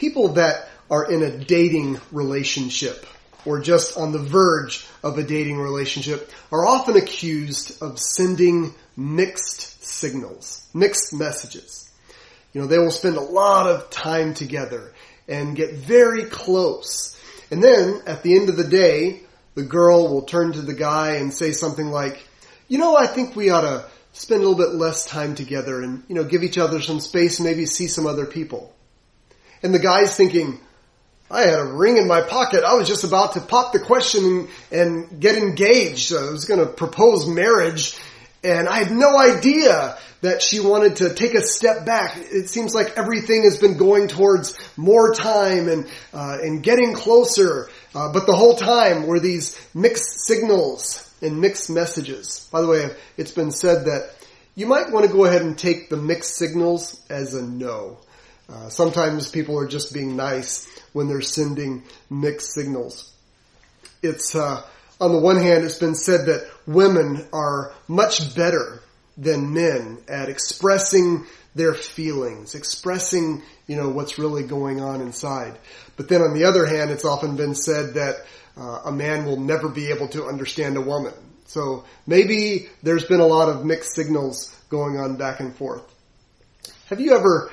people that are in a dating relationship or just on the verge of a dating relationship are often accused of sending mixed signals, mixed messages. They will spend a lot of time together and get very close. And then at the end of the day, the girl will turn to the guy and say something like, I think we ought to spend a little bit less time together and, give each other some space and maybe see some other people. And the guy's thinking, I had a ring in my pocket. I was just about to pop the question and get engaged. I was going to propose marriage, and I had no idea that she wanted to take a step back. It seems like everything has been going towards more time and getting closer. But the whole time were these mixed signals and mixed messages. By the way, it's been said that you might want to go ahead and take the mixed signals as a no. Sometimes people are just being nice when they're sending mixed signals. It's, on the one hand, it's been said that women are much better than men at expressing their feelings, expressing, what's really going on inside. But then on the other hand, it's often been said that a man will never be able to understand a woman. So maybe there's been a lot of mixed signals going on back and forth. Have you ever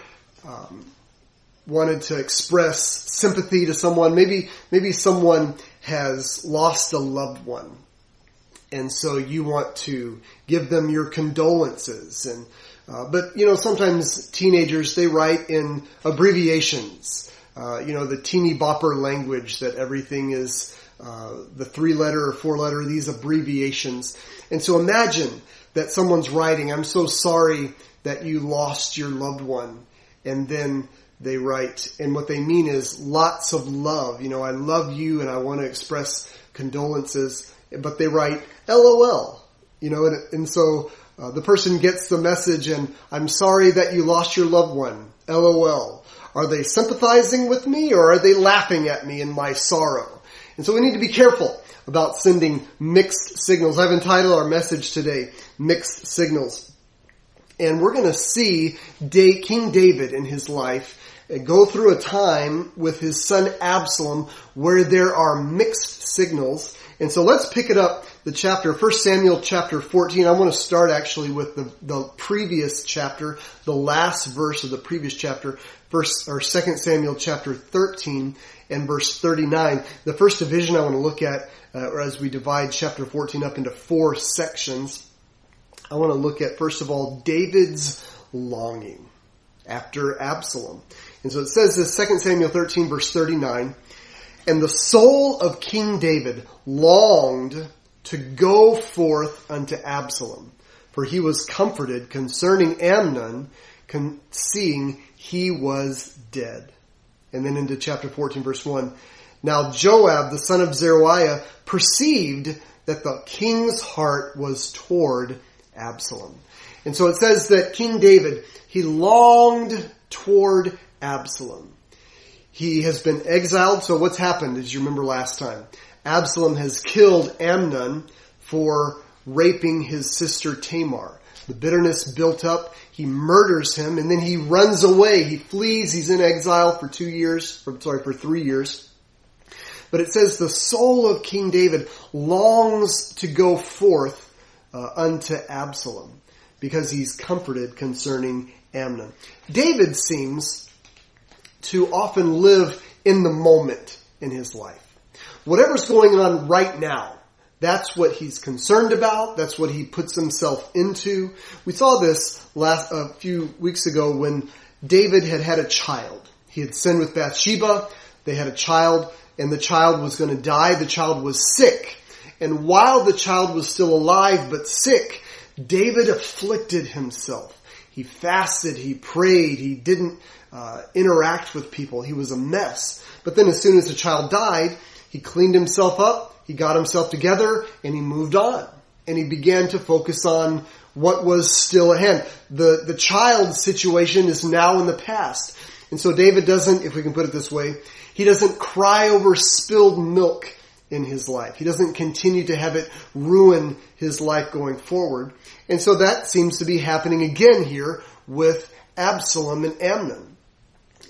wanted to express sympathy to someone? Maybe someone has lost a loved one, and so you want to give them your condolences. And but sometimes teenagers, they write in abbreviations. The teeny bopper language that everything is the 3-letter or 4-letter, these abbreviations. And so imagine that someone's writing, I'm so sorry that you lost your loved one. And then they write, and what they mean is lots of love. I love you and I want to express condolences. But they write LOL, and so the person gets the message, and I'm sorry that you lost your loved one, LOL. Are they sympathizing with me, or are they laughing at me in my sorrow? And so we need to be careful about sending mixed signals. I've entitled our message today, Mixed Signals. And we're going to see King David in his life go through a time with his son Absalom where there are mixed signals. And so let's pick it up, the chapter, 1 Samuel chapter 14. I want to start actually with the previous chapter, the last verse of the previous chapter, 2 Samuel chapter 13 and verse 39. The first division I want to look at, or as we divide chapter 14 up into 4 sections, I want to look at, first of all, David's longing after Absalom. And so it says this, 2 Samuel 13 verse 39, and the soul of King David longed to go forth unto Absalom, for he was comforted concerning Amnon, seeing he was dead. And then into chapter 14 verse 1, now Joab, the son of Zeruiah, perceived that the king's heart was toward Absalom. And so it says that King David, he longed toward Absalom. He has been exiled. So what's happened, as you remember last time? Absalom has killed Amnon for raping his sister Tamar. The bitterness built up. He murders him, and then he runs away. He flees. He's in exile for 3 years. But it says the soul of King David longs to go forth unto Absalom because he's comforted concerning Amnon. David seems to often live in the moment in his life. Whatever's going on right now, that's what he's concerned about. That's what he puts himself into. We saw this a few weeks ago when David had a child. He had sinned with Bathsheba. They had a child, and the child was going to die. The child was sick. And while the child was still alive but sick, David afflicted himself. He fasted, he prayed, he didn't interact with people. He was a mess. But then as soon as the child died, he cleaned himself up, he got himself together, and he moved on. And he began to focus on what was still at hand. The child situation is now in the past. And so David doesn't, if we can put it this way, he doesn't cry over spilled milk in his life. He doesn't continue to have it ruin his life going forward. And so that seems to be happening again here with Absalom and Amnon.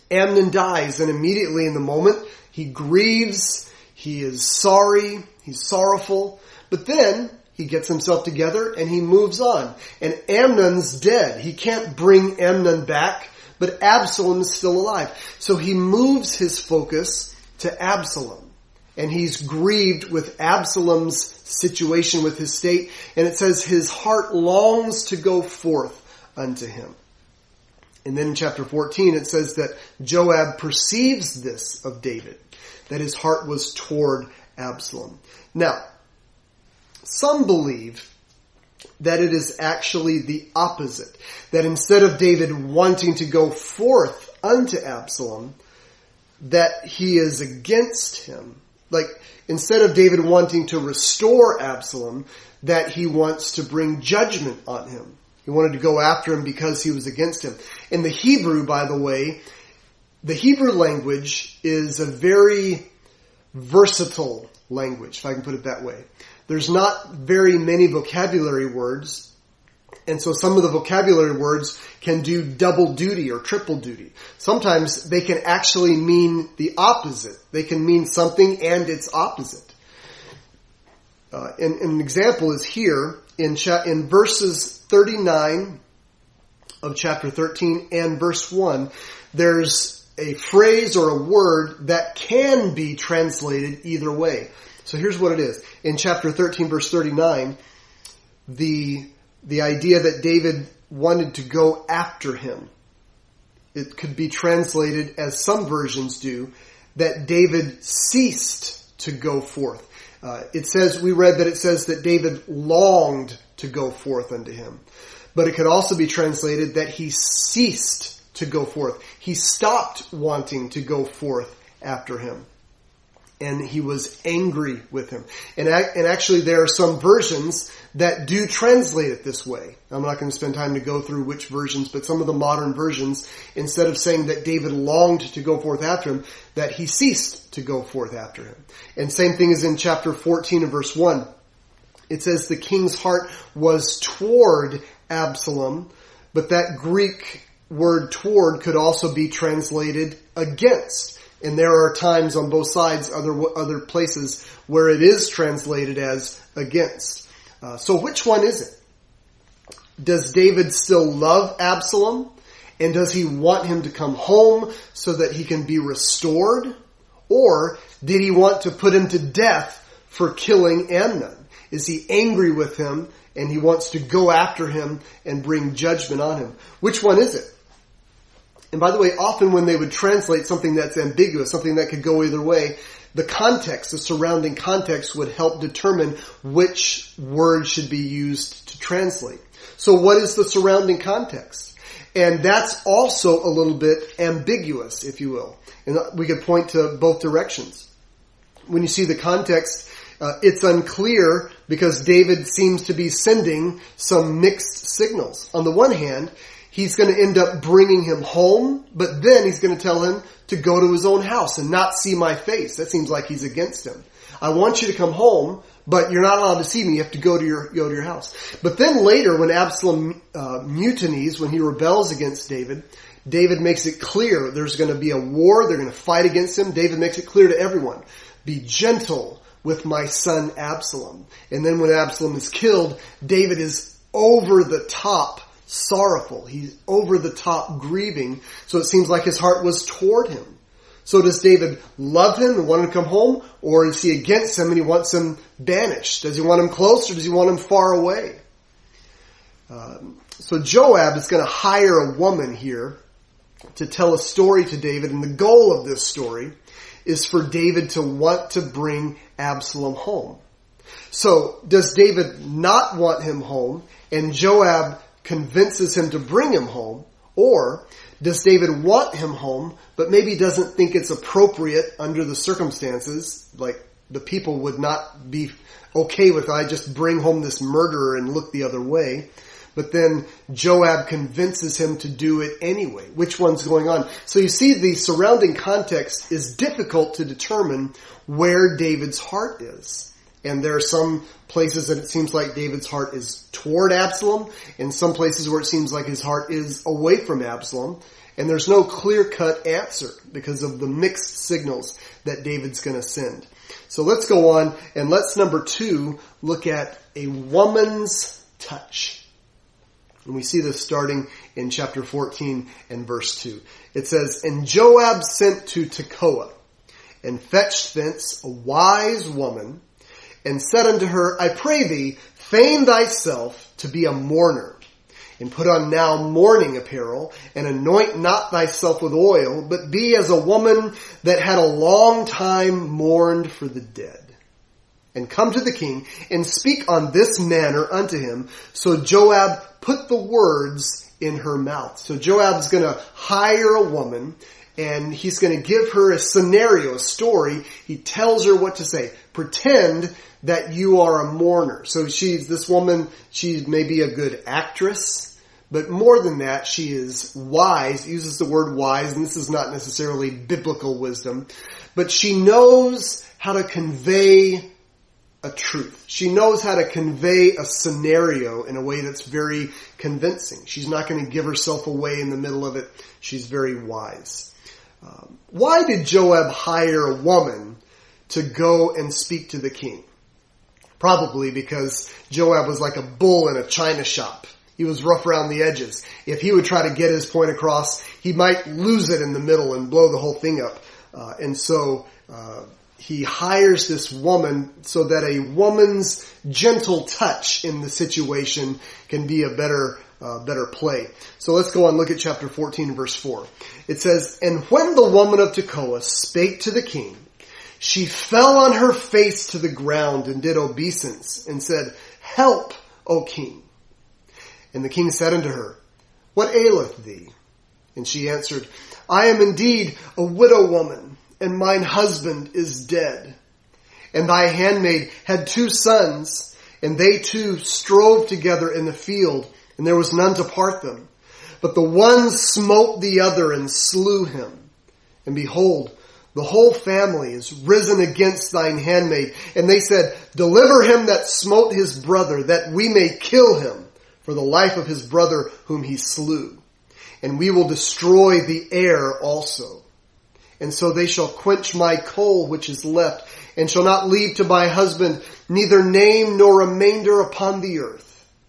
Amnon dies, and immediately in the moment, he grieves, he is sorry, he's sorrowful, but then he gets himself together and he moves on. And Amnon's dead. He can't bring Amnon back, but Absalom is still alive. So he moves his focus to Absalom. And he's grieved with Absalom's situation with his state. And it says his heart longs to go forth unto him. And then in chapter 14 it says that Joab perceives this of David, that his heart was toward Absalom. Now, some believe that it is actually the opposite. That instead of David wanting to go forth unto Absalom, that he is against him. Like, instead of David wanting to restore Absalom, that he wants to bring judgment on him. He wanted to go after him because he was against him. In the Hebrew, by the way, the Hebrew language is a very versatile language, if I can put it that way. There's not very many vocabulary words, and so some of the vocabulary words can do double duty or triple duty. Sometimes they can actually mean the opposite. They can mean something and its opposite. And an example is here in verses 39 of chapter 13 and verse 1. There's a phrase or a word that can be translated either way. So here's what it is. In chapter 13, verse 39, the idea that David wanted to go after him. It could be translated, as some versions do, that David ceased to go forth. We read that it says that David longed to go forth unto him. But it could also be translated that he ceased to go forth. He stopped wanting to go forth after him. And he was angry with him. And actually there are some versions that do translate it this way. I'm not going to spend time to go through which versions, but some of the modern versions, instead of saying that David longed to go forth after him, that he ceased to go forth after him. And same thing is in chapter 14 and verse 1. It says the king's heart was toward Absalom, but that Greek word toward could also be translated against. And there are times on both sides, other places, where it is translated as against. So which one is it? Does David still love Absalom? And does he want him to come home so that he can be restored? Or did he want to put him to death for killing Amnon? Is he angry with him and he wants to go after him and bring judgment on him? Which one is it? And by the way, often when they would translate something that's ambiguous, something that could go either way, the context, the surrounding context would help determine which word should be used to translate. So what is the surrounding context? And that's also a little bit ambiguous, if you will. And we could point to both directions. When you see the context, it's unclear because David seems to be sending some mixed signals. On the one hand, he's going to end up bringing him home, but then he's going to tell him to go to his own house and not see my face. That seems like he's against him. I want you to come home, but you're not allowed to see me. You have to go to your house. But then later, when Absalom mutinies, when he rebels against David, David makes it clear there's going to be a war. They're going to fight against him. David makes it clear to everyone, be gentle with my son Absalom. And then when Absalom is killed, David is over the top sorrowful. He's over the top grieving. So it seems like his heart was toward him. So does David love him and want him to come home? Or is he against him and he wants him banished? Does he want him close or does he want him far away? So Joab is going to hire a woman here to tell a story to David. And the goal of this story is for David to want to bring Absalom home. So does David not want him home and Joab convinces him to bring him home? Or does David want him home, but maybe doesn't think it's appropriate under the circumstances, like the people would not be okay with, I just bring home this murderer and look the other way. But then Joab convinces him to do it anyway. Which one's going on? So you see the surrounding context is difficult to determine where David's heart is. And there are some places that it seems like David's heart is toward Absalom, and some places where it seems like his heart is away from Absalom. And there's no clear-cut answer because of the mixed signals that David's going to send. So let's go on, and let's, number 2, look at a woman's touch. And we see this starting in chapter 14 and verse 2. It says, "And Joab sent to Tekoa, and fetched thence a wise woman, and said unto her, I pray thee, feign thyself to be a mourner, and put on now mourning apparel, and anoint not thyself with oil, but be as a woman that had a long time mourned for the dead. And come to the king, and speak on this manner unto him." So Joab put the words in her mouth. So Joab's going to hire a woman, and he's going to give her a scenario, a story. He tells her what to say. Pretend that you are a mourner. So this woman, she may be a good actress, but more than that, she is wise, uses the word wise, and this is not necessarily biblical wisdom, but she knows how to convey a truth. She knows how to convey a scenario in a way that's very convincing. She's not going to give herself away in the middle of it. She's very wise. Why did Joab hire a woman to go and speak to the king? Probably because Joab was like a bull in a china shop. He was rough around the edges. If he would try to get his point across, he might lose it in the middle and blow the whole thing up. And so he hires this woman so that a woman's gentle touch in the situation can be a better play. So let's go on and look at chapter 14, verse 4. It says, "And when the woman of Tekoa spake to the king, she fell on her face to the ground and did obeisance and said, Help, O king. And the king said unto her, What aileth thee? And she answered, I am indeed a widow woman, and mine husband is dead. And thy handmaid had 2 sons, and they two strove together in the field, and there was none to part them. But the one smote the other and slew him. And behold, the whole family is risen against thine handmaid. And they said, Deliver him that smote his brother, that we may kill him for the life of his brother whom he slew. And we will destroy the heir also. And so they shall quench my coal which is left, and shall not leave to my husband neither name nor remainder upon the earth.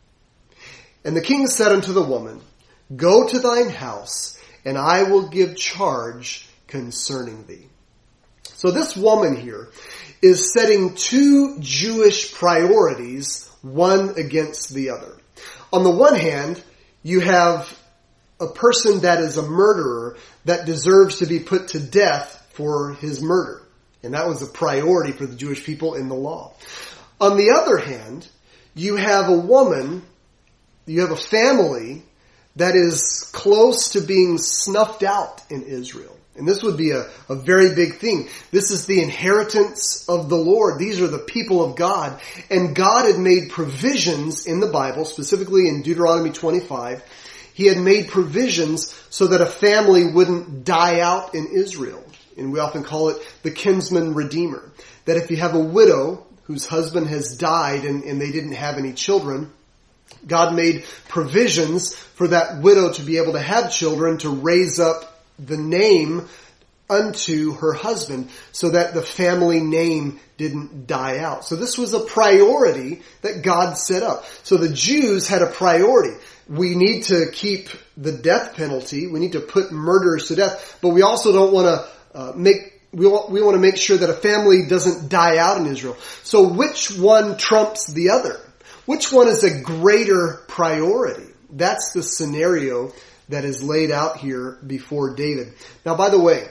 And the king said unto the woman, Go to thine house, and I will give charge concerning thee. So this woman here is setting 2 Jewish priorities, one against the other. On the one hand, you have a person that is a murderer that deserves to be put to death for his murder. And that was a priority for the Jewish people in the law. On the other hand, you have a woman, you have a family that is close to being snuffed out in Israel. And this would be a very big thing. This is the inheritance of the Lord. These are the people of God. And God had made provisions in the Bible, specifically in Deuteronomy 25. He had made provisions so that a family wouldn't die out in Israel. And we often call it the kinsman redeemer. That if you have a widow whose husband has died and they didn't have any children, God made provisions for that widow to be able to have children, to raise up the name unto her husband so that the family name didn't die out. So this was a priority that God set up. So the Jews had a priority. We need to keep the death penalty. We need to put murderers to death, but we also don't want to we want to make sure that a family doesn't die out in Israel. So which one trumps the other? Which one is a greater priority? That's the scenario that is laid out here before David. Now, by the way,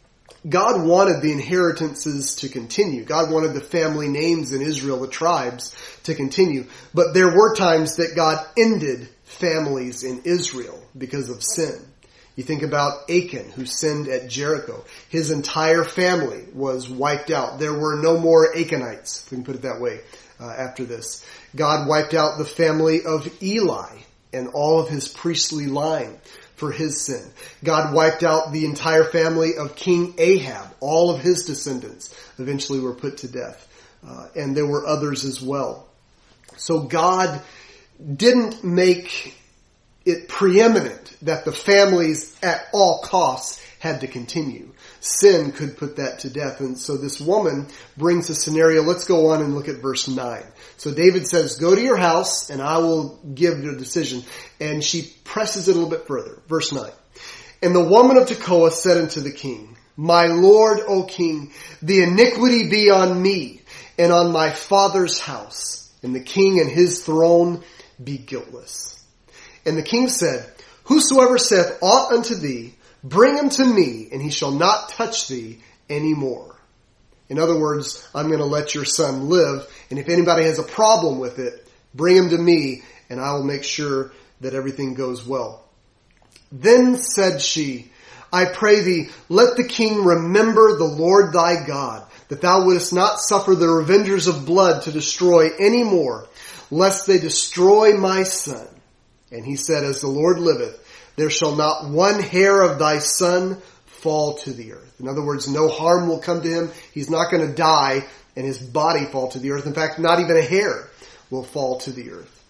God wanted the inheritances to continue. God wanted the family names in Israel, the tribes, to continue. But there were times that God ended families in Israel because of sin. You think about Achan, who sinned at Jericho. His entire family was wiped out. There were no more Achanites, if we can put it that way, after this. God wiped out the family of Eli and all of his priestly line for his sin. God wiped out the entire family of King Ahab. All of his descendants eventually were put to death. And there were others as well. So God didn't make it preeminent that the families at all costs had to continue. Sin could put that to death. And so this woman brings a scenario. Let's go on and look at verse 9. So David says, go to your house and I will give the decision. And she presses it a little bit further. Verse 9. And the woman of Tekoa said unto the king, my lord, O king, the iniquity be on me and on my father's house, and the king and his throne be guiltless. And the king said, whosoever saith aught unto thee, bring him to me, and he shall not touch thee any more. In other words, I'm going to let your son live, and if anybody has a problem with it, bring him to me, and I will make sure that everything goes well. Then said she, I pray thee, let the king remember the Lord thy God, that thou wouldest not suffer the revengers of blood to destroy any more, lest they destroy my son. And he said, as the Lord liveth, there shall not one hair of thy son fall to the earth. In other words, no harm will come to him. He's not going to die and his body fall to the earth. In fact, not even a hair will fall to the earth.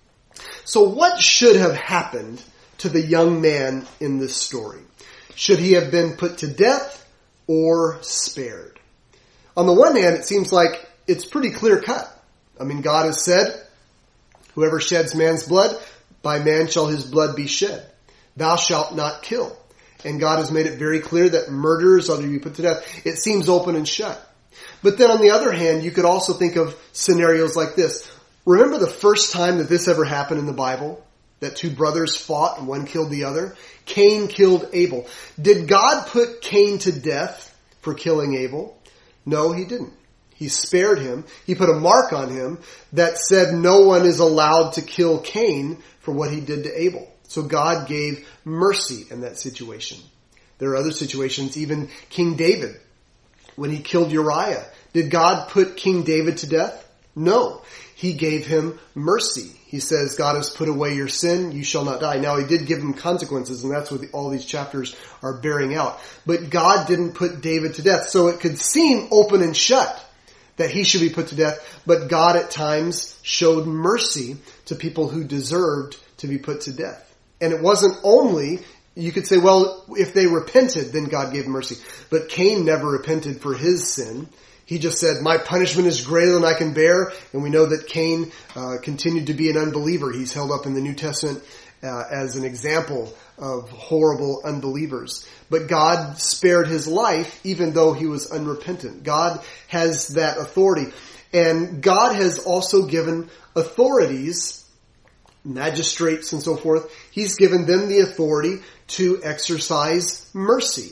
So what should have happened to the young man in this story? Should he have been put to death or spared? On the one hand, it seems like it's pretty clear cut. I mean, God has said, whoever sheds man's blood, by man shall his blood be shed. Thou shalt not kill. And God has made it very clear that murderers are to be put to death. It seems open and shut. But then on the other hand, you could also think of scenarios like this. Remember the first time that this ever happened in the Bible? That two brothers fought and one killed the other? Cain killed Abel. Did God put Cain to death for killing Abel? No, he didn't. He spared him. He put a mark on him that said no one is allowed to kill Cain for what he did to Abel. So God gave mercy in that situation. There are other situations, even King David, when he killed Uriah. Did God put King David to death? No. He gave him mercy. He says, God has put away your sin, you shall not die. Now, he did give him consequences, and that's what all these chapters are bearing out. But God didn't put David to death. So it could seem open and shut that he should be put to death, but God at times showed mercy to people who deserved to be put to death. And it wasn't only, you could say, well, if they repented, then God gave mercy. But Cain never repented for his sin. He just said, my punishment is greater than I can bear. And we know that Cain continued to be an unbeliever. He's held up in the New Testament as an example of horrible unbelievers. But God spared his life even though he was unrepentant. God has that authority. And God has also given authorities, magistrates and so forth. He's given them the authority to exercise mercy.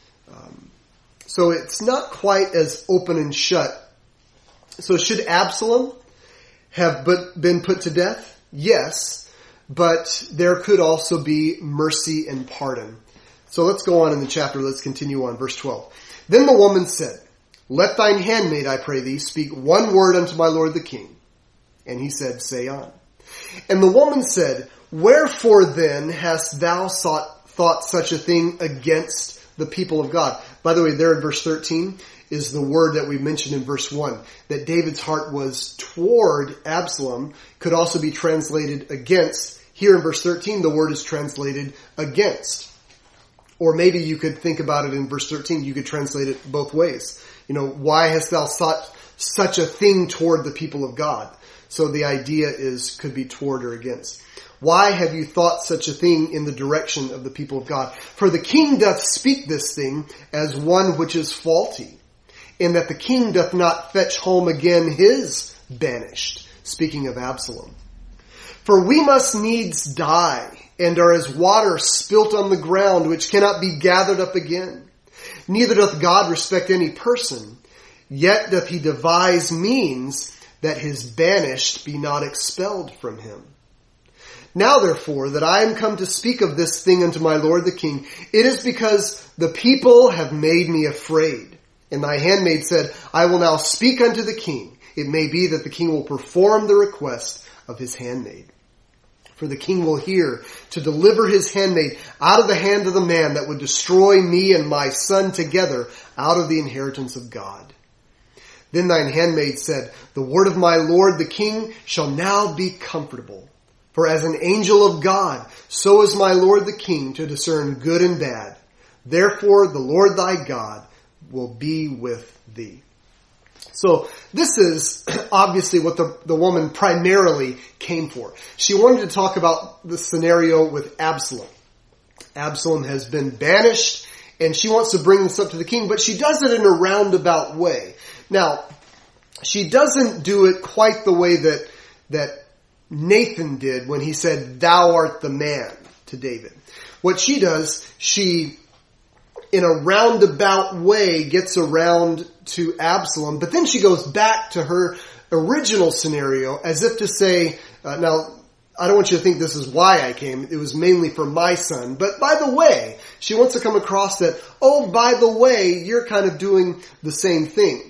So it's not quite as open and shut. So should Absalom have been put to death? Yes, but there could also be mercy and pardon. So let's go on in the chapter. Let's continue on. Verse 12. Then the woman said, let thine handmaid, I pray thee, speak one word unto my lord the king. And he said, say on. And the woman said, wherefore then hast thou thought such a thing against the people of God? By the way, there in verse 13 is the word that we mentioned in verse 1, that David's heart was toward Absalom, could also be translated against. Here in verse 13, the word is translated against. Or maybe you could think about it in verse 13, you could translate it both ways. Why hast thou thought such a thing toward the people of God? So the idea could be toward or against. Why have you thought such a thing in the direction of the people of God? For the king doth speak this thing as one which is faulty, in that the king doth not fetch home again his banished. Speaking of Absalom. For we must needs die, and are as water spilt on the ground, which cannot be gathered up again. Neither doth God respect any person, yet doth he devise means that his banished be not expelled from him. Now therefore, that I am come to speak of this thing unto my lord the king, it is because the people have made me afraid. And thy handmaid said, I will now speak unto the king. It may be that the king will perform the request of his handmaid. For the king will hear to deliver his handmaid out of the hand of the man that would destroy me and my son together out of the inheritance of God. Then thine handmaid said, the word of my lord the king shall now be comfortable. For as an angel of God, so is my Lord the King to discern good and bad. Therefore the Lord thy God will be with thee. So this is obviously what the woman primarily came for. She wanted to talk about the scenario with Absalom. Absalom has been banished, and she wants to bring this up to the king, but she does it in a roundabout way. Now, she doesn't do it quite the way that Nathan did when he said, "Thou art the man," to David. What she does, she, in a roundabout way, gets around to Absalom, but then she goes back to her original scenario as if to say, now, I don't want you to think this is why I came. It was mainly for my son. But by the way, she wants to come across that, oh, by the way, you're kind of doing the same thing.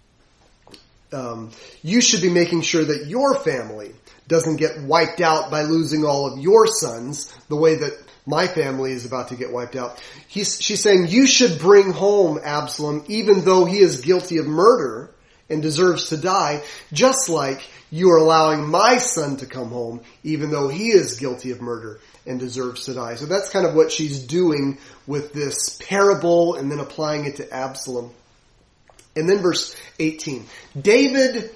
You should be making sure that your family doesn't get wiped out by losing all of your sons the way that my family is about to get wiped out. She's saying you should bring home Absalom even though he is guilty of murder and deserves to die, just like you are allowing my son to come home even though he is guilty of murder and deserves to die. So that's kind of what she's doing with this parable and then applying it to Absalom. And then verse 18. David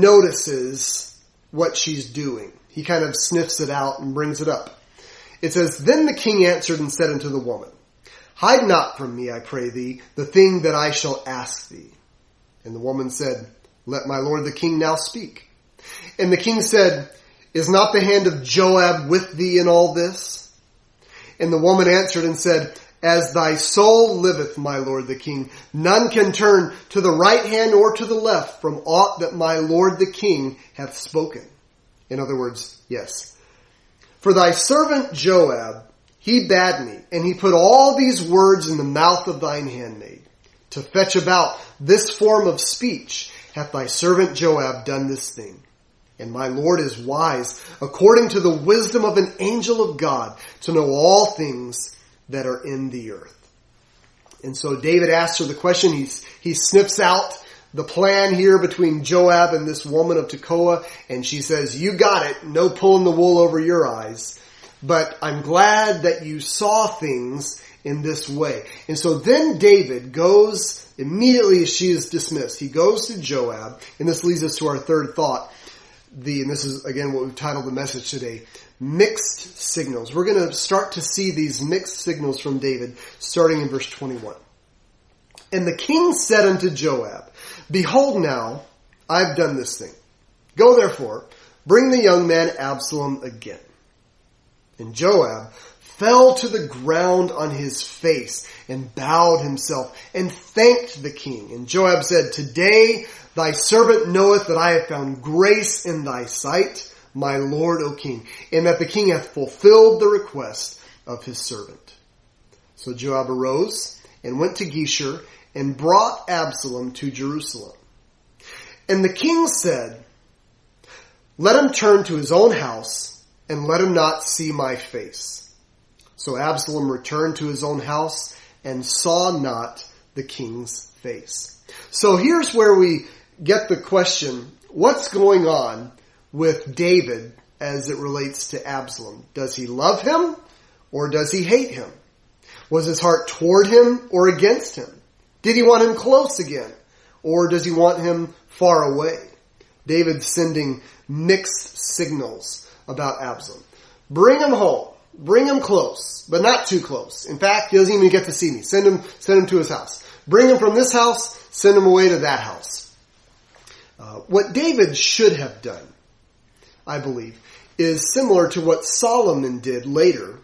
notices what she's doing. He kind of sniffs it out and brings it up. It says, Then the king answered and said unto the woman, Hide not from me, I pray thee, the thing that I shall ask thee. And the woman said, Let my lord the king now speak. And the king said, Is not the hand of Joab with thee in all this? And the woman answered and said, As thy soul liveth, my lord the king, none can turn to the right hand or to the left from aught that my lord the king hath spoken. In other words, yes. For thy servant Joab, he bade me, and he put all these words in the mouth of thine handmaid. To fetch about this form of speech hath thy servant Joab done this thing. And my Lord is wise, according to the wisdom of an angel of God, to know all things that are in the earth. And so David asks her the question. He sniffs out the plan here between Joab and this woman of Tekoa, and she says, You got it. No pulling the wool over your eyes. But I'm glad that you saw things in this way. And so then David goes, immediately as she is dismissed, he goes to Joab, and this leads us to our third thought. And this is, again, what we've titled the message today, mixed signals. We're going to start to see these mixed signals from David, starting in verse 21. And the king said unto Joab, Behold now, I've done this thing. Go therefore, bring the young man Absalom again. And Joab fell to the ground on his face and bowed himself and thanked the king. And Joab said, Today thy servant knoweth that I have found grace in thy sight, my lord, O king, and that the king hath fulfilled the request of his servant. So Joab arose and went to Geshur and brought Absalom to Jerusalem. And the king said, Let him turn to his own house, and let him not see my face. So Absalom returned to his own house and saw not the king's face. So here's where we get the question, what's going on with David as it relates to Absalom? Does he love him or does he hate him? Was his heart toward him or against him? Did he want him close again or does he want him far away? David's sending mixed signals about Absalom. Bring him home. Bring him close, but not too close. In fact, he doesn't even get to see me. Send him to his house. Bring him from this house, send him away to that house. What David should have done, I believe, is similar to what Solomon did later.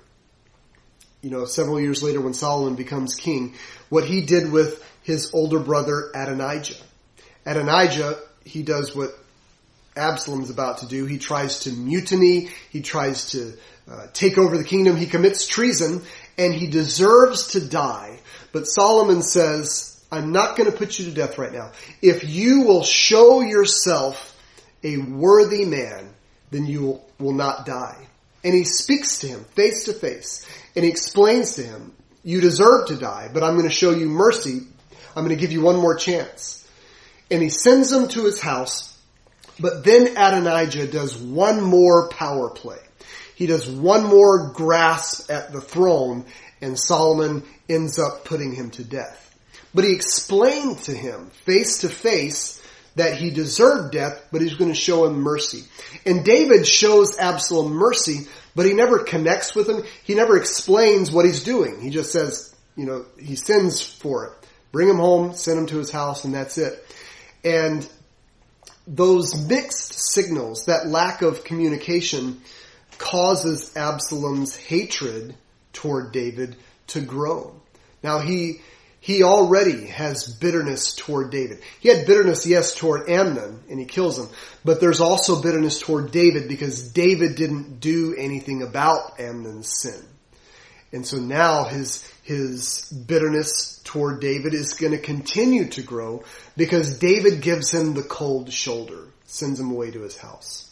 Several years later when Solomon becomes king, what he did with his older brother Adonijah. Adonijah, he does what Absalom's about to do. He tries to mutiny. He tries to take over the kingdom. He commits treason, and he deserves to die. But Solomon says, I'm not going to put you to death right now. If you will show yourself a worthy man, then you will not die. And he speaks to him face to face, and he explains to him, you deserve to die, but I'm going to show you mercy. I'm going to give you one more chance. And he sends him to his house. But then Adonijah does one more power play. he does one more grasp at the throne, and Solomon ends up putting him to death. But he explained to him face to face that he deserved death, but he's going to show him mercy. And David shows Absalom mercy, but he never connects with him. He never explains what he's doing. He just says, he sends for it. Bring him home, send him to his house, and that's it. And those mixed signals, that lack of communication, causes Absalom's hatred toward David to grow. Now he already has bitterness toward David. He had bitterness, yes, toward Amnon, and he kills him. But there's also bitterness toward David because David didn't do anything about Amnon's sin. And so now his bitterness toward David is going to continue to grow because David gives him the cold shoulder, sends him away to his house.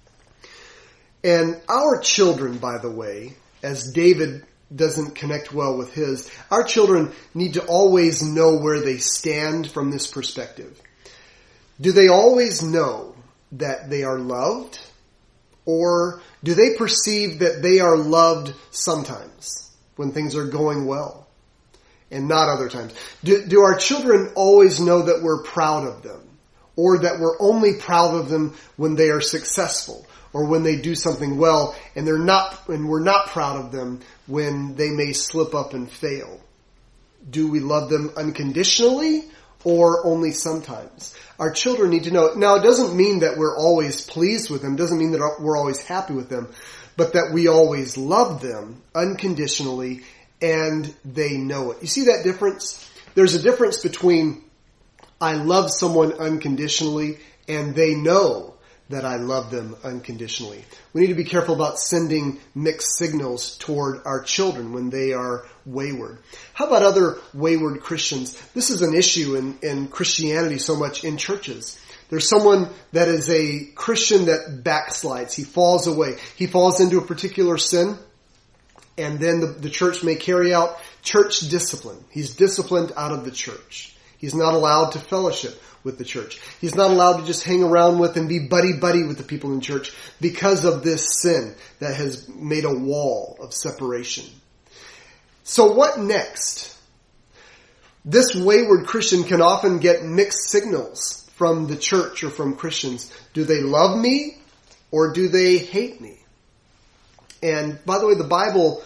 And our children, by the way, as David doesn't connect well with his, our children need to always know where they stand from this perspective. Do they always know that they are loved? Or do they perceive that they are loved sometimes when things are going well and not other times? Do our children always know that we're proud of them, or that we're only proud of them when they are successful or when they do something well, and we're not proud of them when they may slip up and fail? Do we love them unconditionally or only sometimes? Our children need to know. Now, it doesn't mean that we're always pleased with them. It doesn't mean that we're always happy with them, but that we always love them unconditionally and they know it. You see that difference? There's a difference between I love someone unconditionally and they know that I love them unconditionally. We need to be careful about sending mixed signals toward our children when they are wayward. How about other wayward Christians? This is an issue in Christianity so much in churches. There's someone that is a Christian that backslides. He falls away. He falls into a particular sin, and then the church may carry out church discipline. He's disciplined out of the church. He's not allowed to fellowship with the church. He's not allowed to just hang around with and be buddy-buddy with the people in church because of this sin that has made a wall of separation. So what next? This wayward Christian can often get mixed signals from the church or from Christians. Do they love me or do they hate me? And by the way, the Bible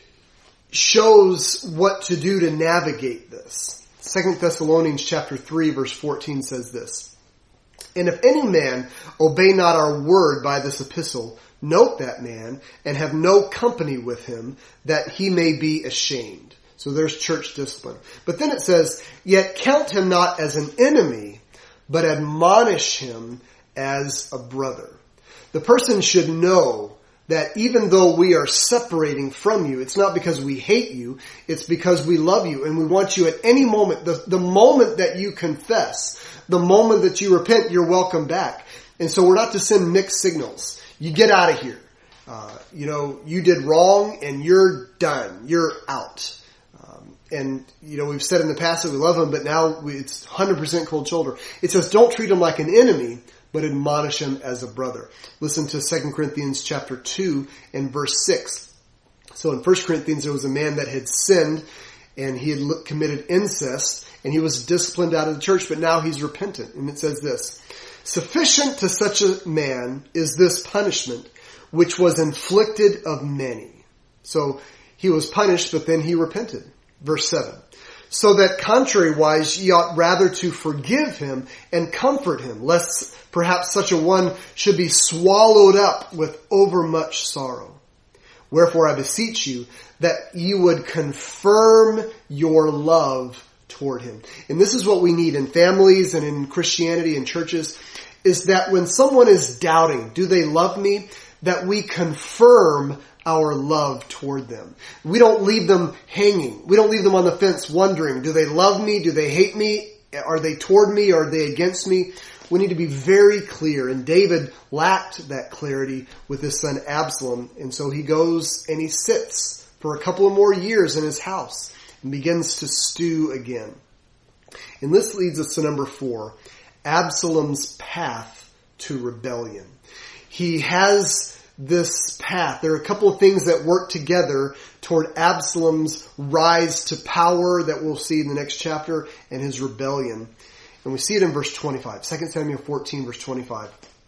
shows what to do to navigate this. 2 Thessalonians chapter 3 verse 14 says this, "And if any man obey not our word by this epistle, note that man, and have no company with him, that he may be ashamed." So there's church discipline. But then it says, "Yet count him not as an enemy, but admonish him as a brother." The person should know that even though we are separating from you, it's not because we hate you, it's because we love you and we want you at any moment, the moment that you confess, the moment that you repent, you're welcome back. And so we're not to send mixed signals. You get out of here. You did wrong and you're done. You're out. We've said in the past that we love him, but now it's 100% cold shoulder. It says don't treat him like an enemy, but admonish him as a brother. Listen to 2 Corinthians chapter 2 and verse 6. So in 1 Corinthians, there was a man that had sinned and he had committed incest and he was disciplined out of the church, but now he's repentant. And it says this, "Sufficient to such a man is this punishment, which was inflicted of many." So he was punished, but then he repented. Verse 7. "So that contrariwise ye ought rather to forgive him and comfort him, lest perhaps such a one should be swallowed up with overmuch sorrow. Wherefore I beseech you that ye would confirm your love toward him." And this is what we need in families and in Christianity and churches, is that when someone is doubting, do they love me? That we confirm our love toward them. We don't leave them hanging. We don't leave them on the fence wondering, do they love me? Do they hate me? Are they toward me? Are they against me? We need to be very clear. And David lacked that clarity with his son Absalom. And so he goes and he sits for a couple of more years in his house and begins to stew again. And this leads us to number 4, Absalom's path to rebellion. He has this path. There are a couple of things that work together toward Absalom's rise to power that we'll see in the next chapter, and his rebellion. And we see it in verse 25, 2 Samuel 14, verse 25.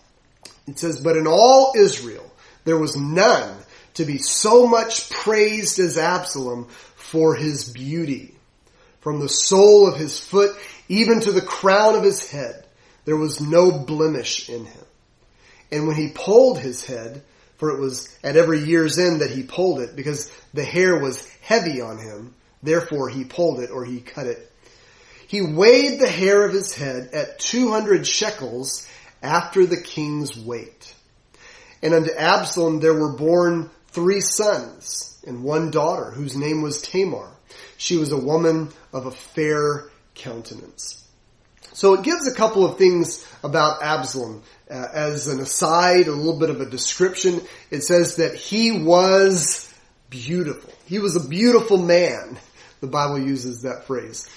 It says, "But in all Israel there was none to be so much praised as Absalom for his beauty. From the sole of his foot even to the crown of his head, there was no blemish in him. And when he polled his head," for it was at every year's end that he polled it, because the hair was heavy on him, therefore he polled it, or he cut it. "He weighed the hair of his head at 200 shekels after the king's weight. And unto Absalom there were born 3 sons and 1 daughter, whose name was Tamar. She was a woman of a fair countenance." So it gives a couple of things about Absalom. As an aside, a little bit of a description, it says that he was beautiful. He was a beautiful man. The Bible uses that phrase.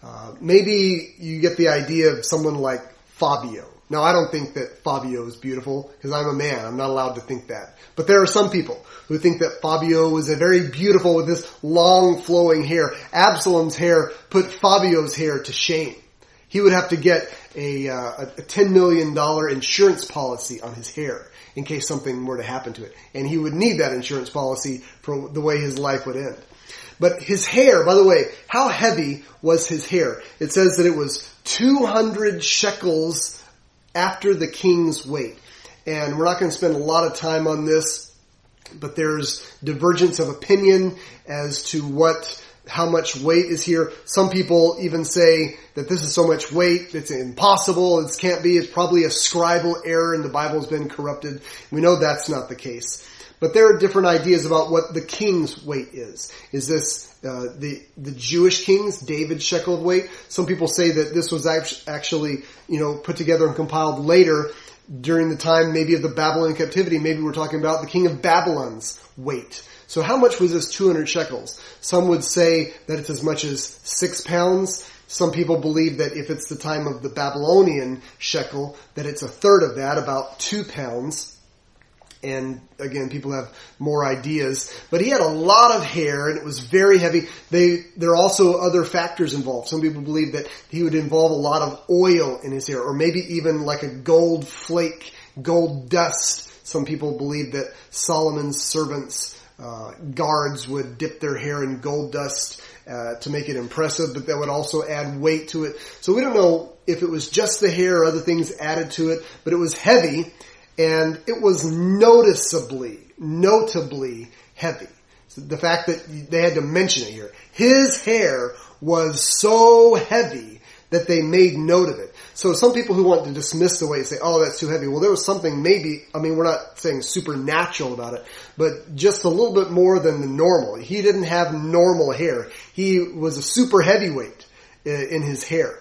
Maybe you get the idea of someone like Fabio. Now, I don't think that Fabio is beautiful, because I'm a man. I'm not allowed to think that. But there are some people who think that Fabio was a very beautiful with this long flowing hair. Absalom's hair put Fabio's hair to shame. He would have to get a $10 million insurance policy on his hair in case something were to happen to it. And he would need that insurance policy for the way his life would end. But his hair, by the way, how heavy was his hair? It says that it was 200 shekels after the king's weight. And we're not going to spend a lot of time on this, but there's divergence of opinion as to how much weight is here. Some people even say that this is so much weight, it's impossible, it can't be, it's probably a scribal error and the Bible's been corrupted. We know that's not the case. But there are different ideas about what the king's weight is. Is this the Jewish kings, David's shekel of weight? Some people say that this was actually, put together and compiled later during the time maybe of the Babylonian captivity. Maybe we're talking about the king of Babylon's weight. So how much was this 200 shekels? Some would say that it's as much as 6 pounds. Some people believe that if it's the time of the Babylonian shekel, that it's a third of that, about 2 pounds. And again, people have more ideas. But he had a lot of hair, and it was very heavy. There are also other factors involved. Some people believe that he would involve a lot of oil in his hair, or maybe even like a gold flake, gold dust. Some people believe that Solomon's servants, guards, would dip their hair in gold dust to make it impressive, but that would also add weight to it. So we don't know if it was just the hair or other things added to it, but it was heavy. And it was notably heavy. So the fact that they had to mention it here. His hair was so heavy that they made note of it. So some people who want to dismiss the weight say, oh, that's too heavy. Well, there was something we're not saying supernatural about it, but just a little bit more than the normal. He didn't have normal hair. He was a super heavyweight in his hair.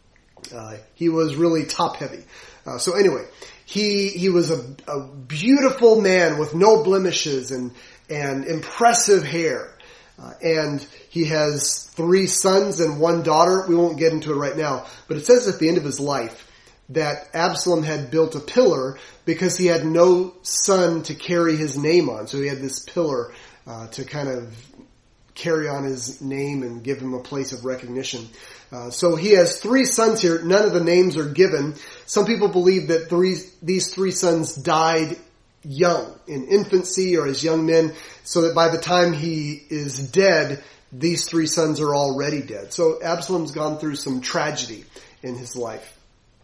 He was really top heavy. So anyway, he was a beautiful man with no blemishes and impressive hair. And he has 3 sons and 1 daughter. We won't get into it right now, but it says at the end of his life that Absalom had built a pillar because he had no son to carry his name on. So he had this pillar to kind of carry on his name and give him a place of recognition. So he has 3 sons here. None of the names are given. Some people believe that these 3 sons died young, in infancy or as young men, so that by the time he is dead, these 3 sons are already dead. So Absalom's gone through some tragedy in his life.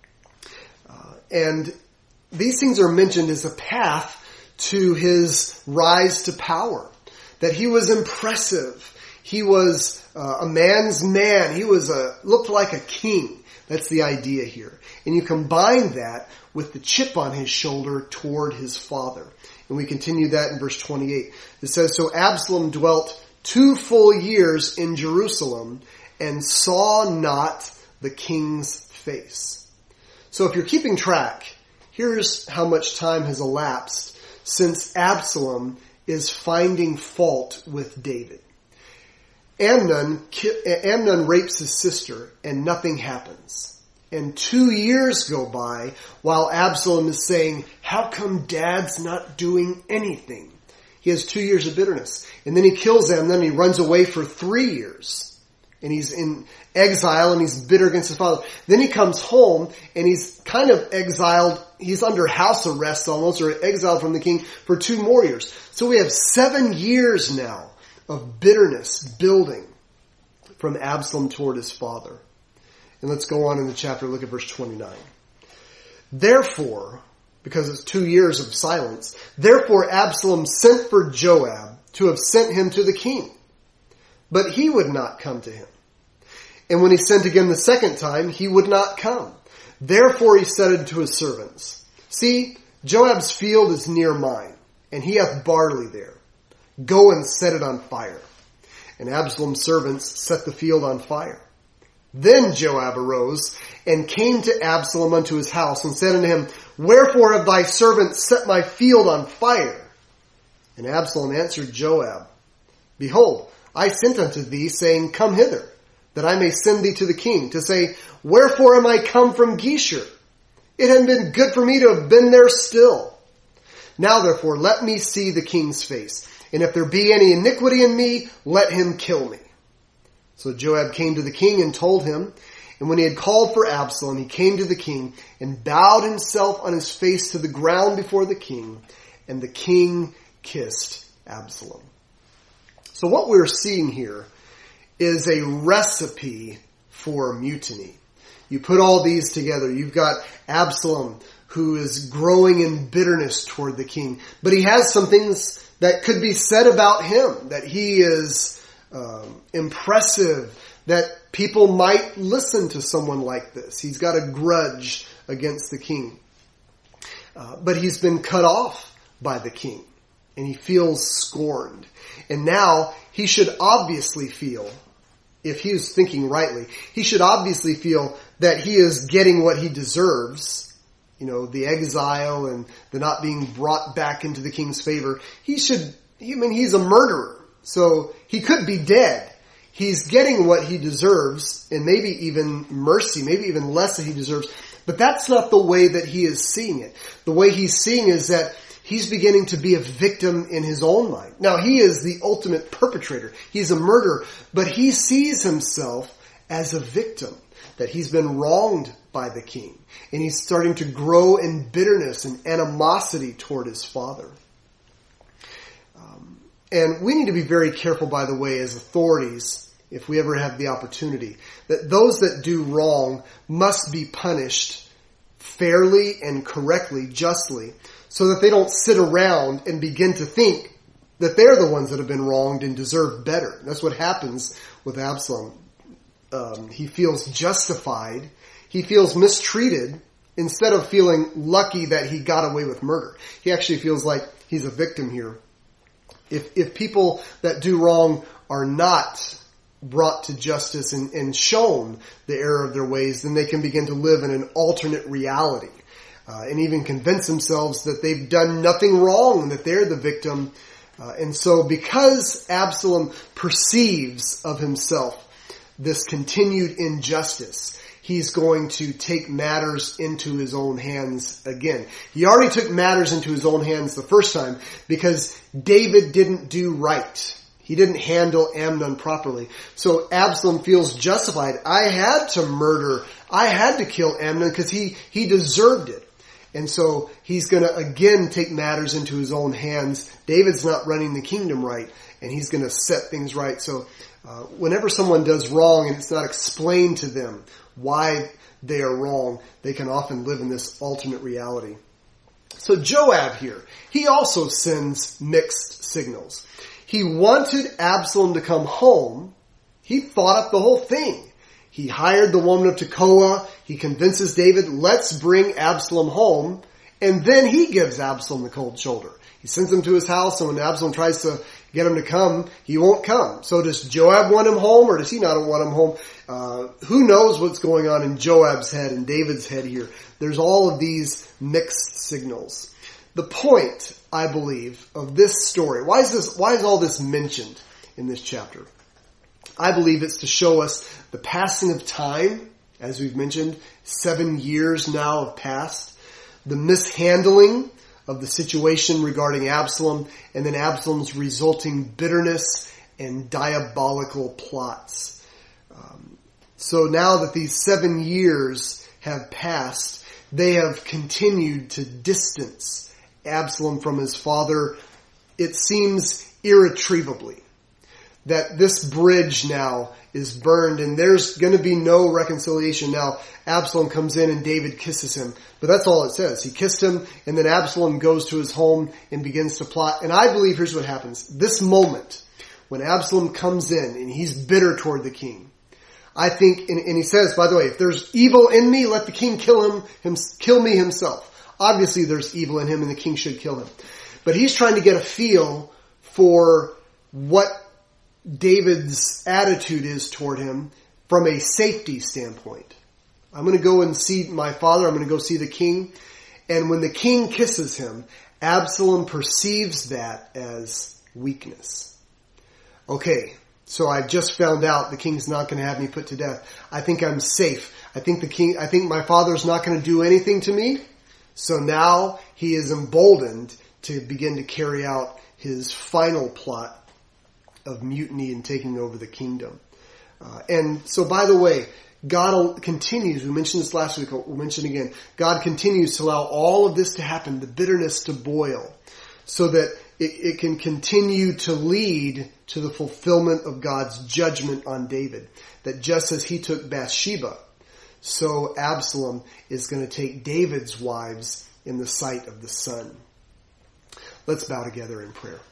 And these things are mentioned as a path to his rise to power. That he was impressive. He was a man's man. He was looked like a king. That's the idea here. And you combine that with the chip on his shoulder toward his father. And we continue that in verse 28. It says, so Absalom dwelt 2 full years in Jerusalem and saw not the king's face. So if you're keeping track, here's how much time has elapsed since Absalom is finding fault with David. Amnon rapes his sister and nothing happens. And 2 years go by while Absalom is saying, how come Dad's not doing anything? He has 2 years of bitterness. And then he kills Amnon and he runs away for 3 years. And he's in exile and he's bitter against his father. Then he comes home and he's kind of exiled. He's under house arrest almost, or exiled from the king for 2 more years. So we have 7 years now of bitterness building from Absalom toward his father. And let's go on in the chapter, look at verse 29. Therefore, because it's 2 years of silence, therefore Absalom sent for Joab to have sent him to the king. But he would not come to him. And when he sent again the second time, he would not come. Therefore he said unto his servants, see, Joab's field is near mine, and he hath barley there. Go and set it on fire. And Absalom's servants set the field on fire. Then Joab arose and came to Absalom unto his house and said unto him, wherefore have thy servants set my field on fire? And Absalom answered Joab, behold, I sent unto thee, saying, come hither, that I may send thee to the king, to say, wherefore am I come from Geshur? It had been good for me to have been there still. Now therefore let me see the king's face, and if there be any iniquity in me, let him kill me. So Joab came to the king and told him, and when he had called for Absalom, he came to the king and bowed himself on his face to the ground before the king, and the king kissed Absalom. So what we're seeing here is a recipe for mutiny. You put all these together. You've got Absalom, who is growing in bitterness toward the king, but he has some things that could be said about him, that he is impressive, that people might listen to someone like this. He's got a grudge against the king. But he's been cut off by the king, and he feels scorned. And now he should obviously feel, if he was thinking rightly, he should obviously feel that he is getting what he deserves. You know, the exile and the not being brought back into the king's favor. He's a murderer. So he could be dead. He's getting what he deserves, and maybe even mercy, maybe even less than he deserves. But that's not the way that he is seeing it. The way he's seeing is that he's beginning to be a victim in his own mind. Now, he is the ultimate perpetrator. He's a murderer, but he sees himself as a victim, that he's been wronged by the king. And he's starting to grow in bitterness and animosity toward his father. And we need to be very careful, by the way, as authorities, if we ever have the opportunity, that those that do wrong must be punished fairly and correctly, justly, so that they don't sit around and begin to think that they're the ones that have been wronged and deserve better. That's what happens with Absalom. He feels justified. He feels mistreated instead of feeling lucky that he got away with murder. He actually feels like he's a victim here. If people that do wrong are not brought to justice and shown the error of their ways, then they can begin to live in an alternate reality and even convince themselves that they've done nothing wrong, that they're the victim. And so because Absalom perceives of himself this continued injustice, he's going to take matters into his own hands again. He already took matters into his own hands the first time because David didn't do right. He didn't handle Amnon properly. So Absalom feels justified. I had to murder. I had to kill Amnon because he deserved it. And so he's going to again take matters into his own hands. David's not running the kingdom right, and he's going to set things right. So whenever someone does wrong and it's not explained to them why they are wrong, they can often live in this alternate reality. So Joab here, he also sends mixed signals. He wanted Absalom to come home. He thought up the whole thing. He hired the woman of Tekoa. He convinces David, let's bring Absalom home. And then he gives Absalom the cold shoulder. He sends him to his house, and when Absalom tries to get him to come, he won't come. So does Joab want him home, or does he not want him home? Who knows what's going on in Joab's head and David's head here? There's all of these mixed signals. The point, I believe, of this story, why is all this mentioned in this chapter? I believe it's to show us the passing of time as we've mentioned. 7 years now have passed. The mishandling of the situation regarding Absalom, and then Absalom's resulting bitterness and diabolical plots. So now that these 7 years have passed, they have continued to distance Absalom from his father, it seems irretrievably. That this bridge now is burned and there's going to be no reconciliation. Now, Absalom comes in and David kisses him. But that's all it says. He kissed him, and then Absalom goes to his home and begins to plot. And I believe here's what happens. This moment, when Absalom comes in and he's bitter toward the king, I think, and he says, by the way, if there's evil in me, let the king kill me himself. Obviously there's evil in him and the king should kill him. But he's trying to get a feel for what David's attitude is toward him from a safety standpoint. I'm going to go and see my father. I'm going to go see the king. And when the king kisses him, Absalom perceives that as weakness. Okay, so I've just found out the king's not going to have me put to death. I think I'm safe. I think my father's not going to do anything to me. So now he is emboldened to begin to carry out his final plot of mutiny and taking over the kingdom. And so, by the way, God continues, we mentioned this last week, we'll mention it again, God continues to allow all of this to happen, the bitterness to boil, so that it can continue to lead to the fulfillment of God's judgment on David. That just as he took Bathsheba, so Absalom is going to take David's wives in the sight of the sun. Let's bow together in prayer.